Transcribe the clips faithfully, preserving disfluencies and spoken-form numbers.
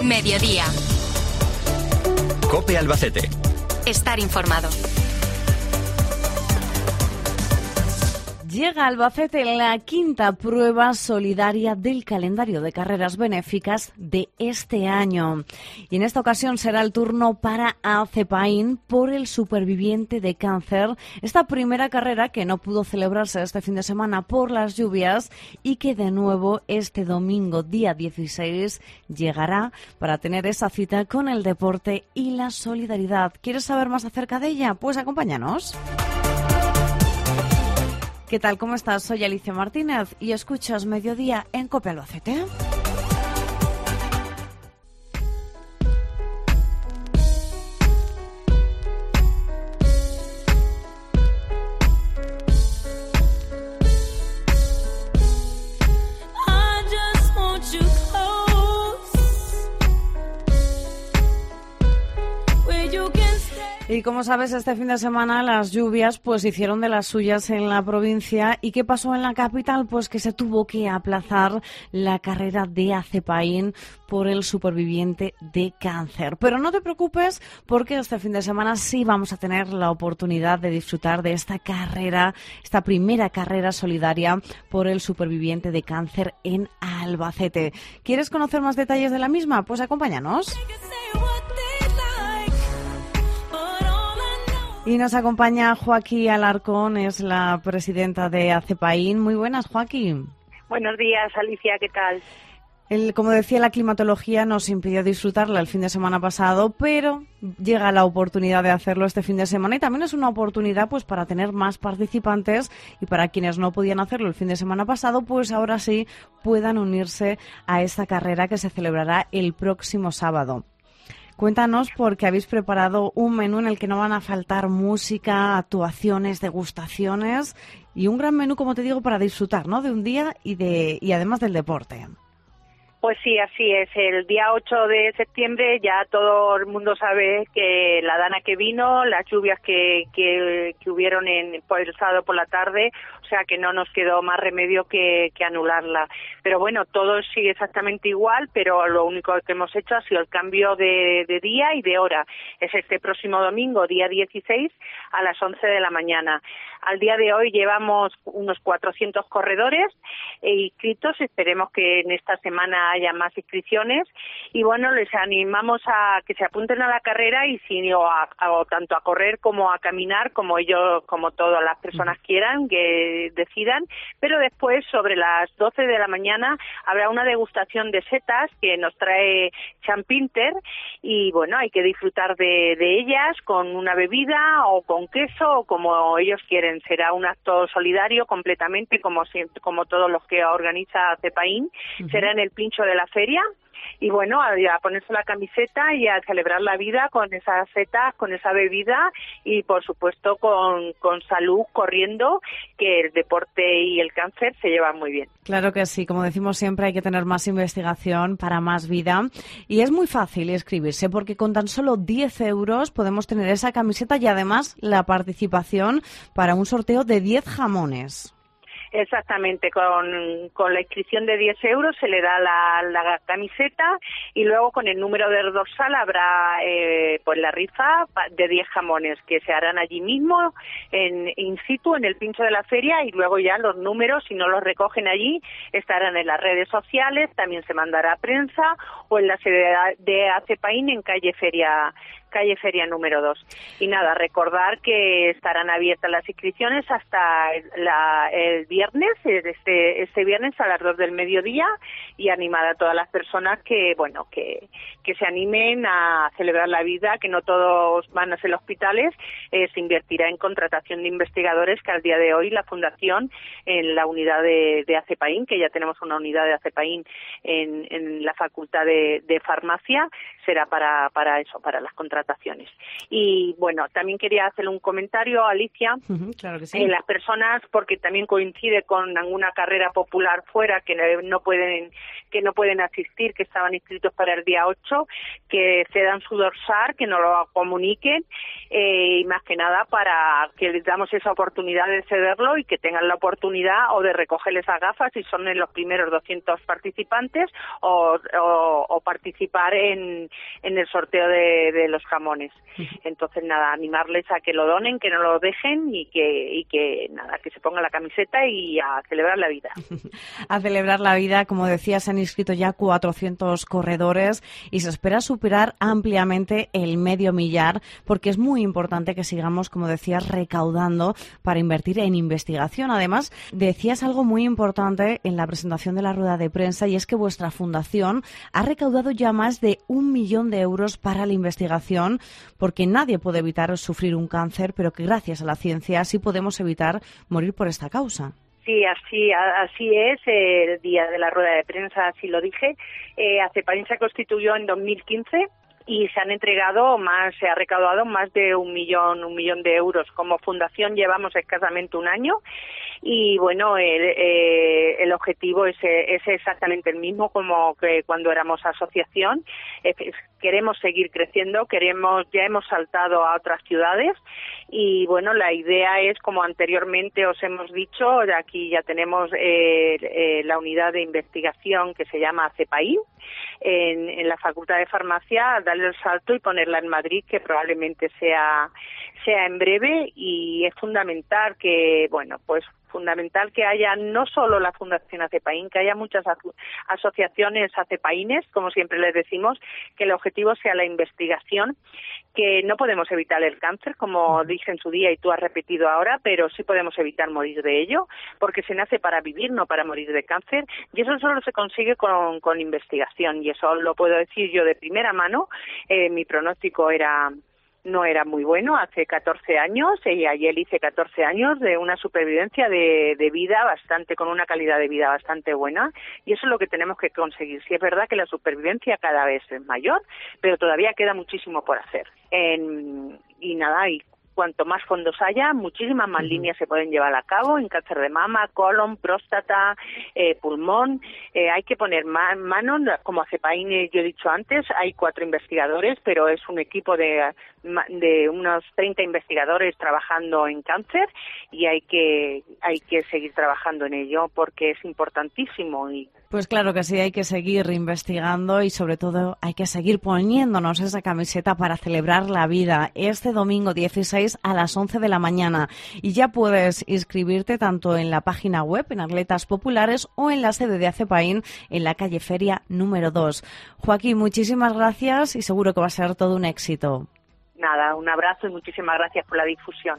Mediodía. COPE Albacete. Estar informado. Llega a Albacete la quinta prueba solidaria del calendario de carreras benéficas de este año. Y en esta ocasión será el turno para Acepaín por el superviviente de cáncer. Esta primera carrera que no pudo celebrarse este fin de semana por las lluvias y que de nuevo este domingo, día dieciséis, llegará para tener esa cita con el deporte y la solidaridad. ¿Quieres saber más acerca de ella? Pues acompáñanos. ¿Qué tal? ¿Cómo estás? Soy Alicia Martínez y escuchas Mediodía en COPE Albacete. Y como sabes, este fin de semana las lluvias pues hicieron de las suyas en la provincia. ¿Y qué pasó en la capital? Pues que se tuvo que aplazar la carrera de Acepaín por el superviviente de cáncer. Pero no te preocupes porque este fin de semana sí vamos a tener la oportunidad de disfrutar de esta carrera, esta primera carrera solidaria por el superviviente de cáncer en Albacete. ¿Quieres conocer más detalles de la misma? Pues acompáñanos. Y nos acompaña Joaquín Alarcón, es la presidenta de Acepaín. Muy buenas, Joaquín. Buenos días, Alicia, ¿qué tal? El, como decía, la climatología nos impidió disfrutarla el fin de semana pasado, pero llega la oportunidad de hacerlo este fin de semana y también es una oportunidad pues para tener más participantes y para quienes no podían hacerlo el fin de semana pasado, pues ahora sí puedan unirse a esta carrera que se celebrará el próximo sábado. Cuéntanos, porque habéis preparado un menú en el que no van a faltar música, actuaciones, degustaciones y un gran menú, como te digo, para disfrutar, ¿no?, de un día y de y además del deporte. Pues sí, así es. El día ocho de septiembre ya todo el mundo sabe que la dana que vino, las lluvias que, que, que hubieron en, por el sábado por la tarde, o sea que no nos quedó más remedio que, que anularla. Pero bueno, todo sigue exactamente igual, pero lo único que hemos hecho ha sido el cambio de, de día y de hora. Es este próximo domingo, día dieciséis, a las once de la mañana. Al día de hoy llevamos unos cuatrocientos corredores e inscritos. Esperemos que en esta semana haya más inscripciones y bueno, les animamos a que se apunten a la carrera y si o, a, o tanto a correr como a caminar, como ellos, como todas las personas quieran, que decidan, pero después sobre las doce de la mañana habrá una degustación de setas que nos trae Champinter y bueno, hay que disfrutar de, de ellas con una bebida o con queso o como ellos quieren. Será un acto solidario completamente como siempre, como todos los que organiza Acepaín. Uh-huh. Será en el Pincho de la feria y bueno, a, a ponerse la camiseta y a celebrar la vida con esas setas, con esa bebida y por supuesto con, con salud, corriendo, que el deporte y el cáncer se llevan muy bien. Claro que sí, como decimos siempre hay que tener más investigación para más vida y es muy fácil inscribirse porque con tan solo diez euros podemos tener esa camiseta y además la participación para un sorteo de diez jamones. Exactamente, con, con la inscripción de diez euros se le da la, la camiseta y luego con el número de dorsal habrá eh, pues la rifa de diez jamones que se harán allí mismo, en in situ, en el Pincho de la feria y luego ya los números, si no los recogen allí, estarán en las redes sociales, también se mandará a prensa o en la sede de Acepaín en calle Feria calle Feria número dos. Y nada, recordar que estarán abiertas las inscripciones hasta la, el viernes, este, este viernes a las dos del mediodía y animar a todas las personas que, bueno, que, que se animen a celebrar la vida, que no todos van a ser hospitales, eh, se invertirá en contratación de investigadores que al día de hoy la Fundación en la unidad de, de Acepaín, que ya tenemos una unidad de Acepaín en, en la Facultad de, de Farmacia, será para, para eso, para las contrataciones contrataciones. Y bueno, también quería hacer un comentario, Alicia. Uh-huh, claro que sí. Eh, las personas, porque también coincide con alguna carrera popular fuera que no pueden que no pueden asistir, que estaban inscritos para el día ocho, que cedan su dorsal, que nos lo comuniquen, eh, y más que nada para que les damos esa oportunidad de cederlo y que tengan la oportunidad o de recoger esas gafas si son en los primeros doscientos participantes o, o, o participar en, en el sorteo de, de los jamones. Entonces, nada, animarles a que lo donen, que no lo dejen y que, y que nada, que se pongan la camiseta y a celebrar la vida. A celebrar la vida, como decía, se han inscrito ya cuatrocientos corredores y se espera superar ampliamente el medio millar, porque es muy importante que sigamos, como decías, recaudando para invertir en investigación. Además, decías algo muy importante en la presentación de la rueda de prensa, y es que vuestra fundación ha recaudado ya más de un millón de euros para la investigación, porque nadie puede evitar sufrir un cáncer, pero que gracias a la ciencia sí podemos evitar morir por esta causa. Sí, así así es. El día de la rueda de prensa así lo dije. Eh, Acepaín se constituyó en dos mil quince y se han entregado más, se ha recaudado más de un millón, un millón de euros. Como fundación llevamos escasamente un año y bueno, el, eh, el objetivo es, es exactamente el mismo como que cuando éramos asociación. Eh, queremos seguir creciendo, queremos, ya hemos saltado a otras ciudades y bueno, la idea es, como anteriormente os hemos dicho, aquí ya tenemos eh, eh, la unidad de investigación que se llama Acepaín en, en la Facultad de Farmacia, darle el salto y ponerla en Madrid, que probablemente sea sea en breve, y es fundamental que, bueno, pues fundamental que haya no solo la Fundación Acepaín, que haya muchas aso- asociaciones acepaínes, como siempre les decimos, que el objetivo sea la investigación, que no podemos evitar el cáncer, como dije en su día y tú has repetido ahora, pero sí podemos evitar morir de ello, porque se nace para vivir, no para morir de cáncer, y eso solo se consigue con, con investigación, y eso lo puedo decir yo de primera mano. Eh, mi pronóstico era... no era muy bueno hace catorce años, y ayer hice catorce años de una supervivencia de, de vida bastante, con una calidad de vida bastante buena, y eso es lo que tenemos que conseguir. Sí, es verdad que la supervivencia cada vez es mayor, pero todavía queda muchísimo por hacer. En, y nada, y cuanto más fondos haya, muchísimas más líneas se pueden llevar a cabo en cáncer de mama, colon, próstata, eh, pulmón. Eh, hay que poner ma- manos, como Acepaín, yo he dicho antes, hay cuatro investigadores, pero es un equipo de, de unos treinta investigadores trabajando en cáncer, y hay que, hay que seguir trabajando en ello porque es importantísimo. Y Pues claro que sí, hay que seguir investigando y sobre todo hay que seguir poniéndonos esa camiseta para celebrar la vida este domingo dieciséis a las once de la mañana. Y ya puedes inscribirte tanto en la página web, en Atletas Populares, o en la sede de Acepaín, en la calle Feria número dos. Joaquín, muchísimas gracias y seguro que va a ser todo un éxito. Nada, un abrazo y muchísimas gracias por la difusión.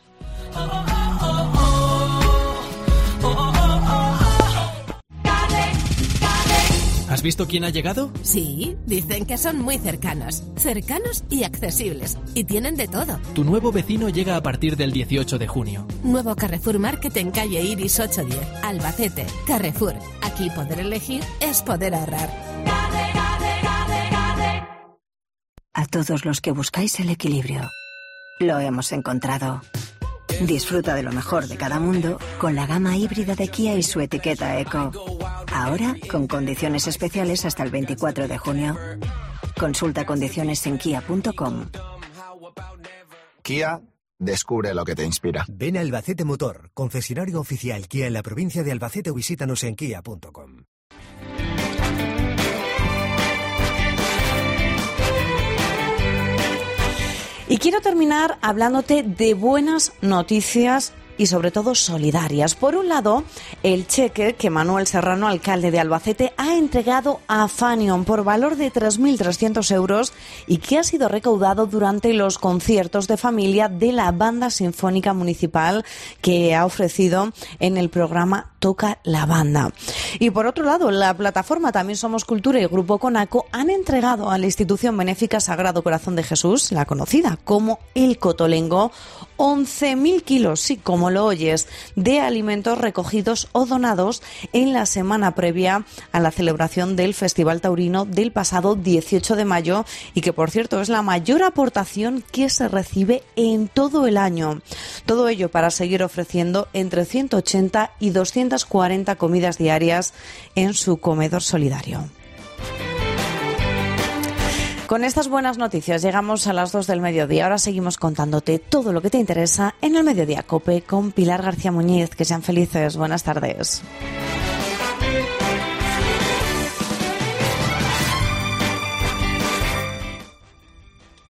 ¿Has visto quién ha llegado? Sí, dicen que son muy cercanos, cercanos y accesibles, y tienen de todo. Tu nuevo vecino llega a partir del dieciocho de junio. Nuevo Carrefour Market en calle Iris ocho diez, Albacete. Carrefour, aquí poder elegir es poder ahorrar. A todos los que buscáis el equilibrio, lo hemos encontrado. Disfruta de lo mejor de cada mundo con la gama híbrida de Kia y su etiqueta Eco. Ahora con condiciones especiales hasta el veinticuatro de junio. Consulta condiciones en kia punto com. Kia, descubre lo que te inspira. Ven a Albacete Motor, concesionario oficial Kia en la provincia de Albacete, o visítanos en kia punto com. Y quiero terminar hablándote de buenas noticias y sobre todo solidarias. Por un lado, el cheque que Manuel Serrano, alcalde de Albacete, ha entregado a Fanion por valor de tres mil trescientos euros y que ha sido recaudado durante los conciertos de familia de la Banda Sinfónica Municipal que ha ofrecido en el programa Toca la Banda. Y por otro lado, la plataforma También Somos Cultura y Grupo Conaco han entregado a la institución benéfica Sagrado Corazón de Jesús, la conocida como El Cotolengo, once mil kilos, sí, como lo oyes, de alimentos recogidos o donados en la semana previa a la celebración del Festival Taurino del pasado dieciocho de mayo y que, por cierto, es la mayor aportación que se recibe en todo el año. Todo ello para seguir ofreciendo entre ciento ochenta y doscientas cuarenta comidas diarias en su comedor solidario. Con estas buenas noticias llegamos a las dos del mediodía. Ahora seguimos contándote todo lo que te interesa en el Mediodía COPE con Pilar García Muñiz. Que sean felices. Buenas tardes.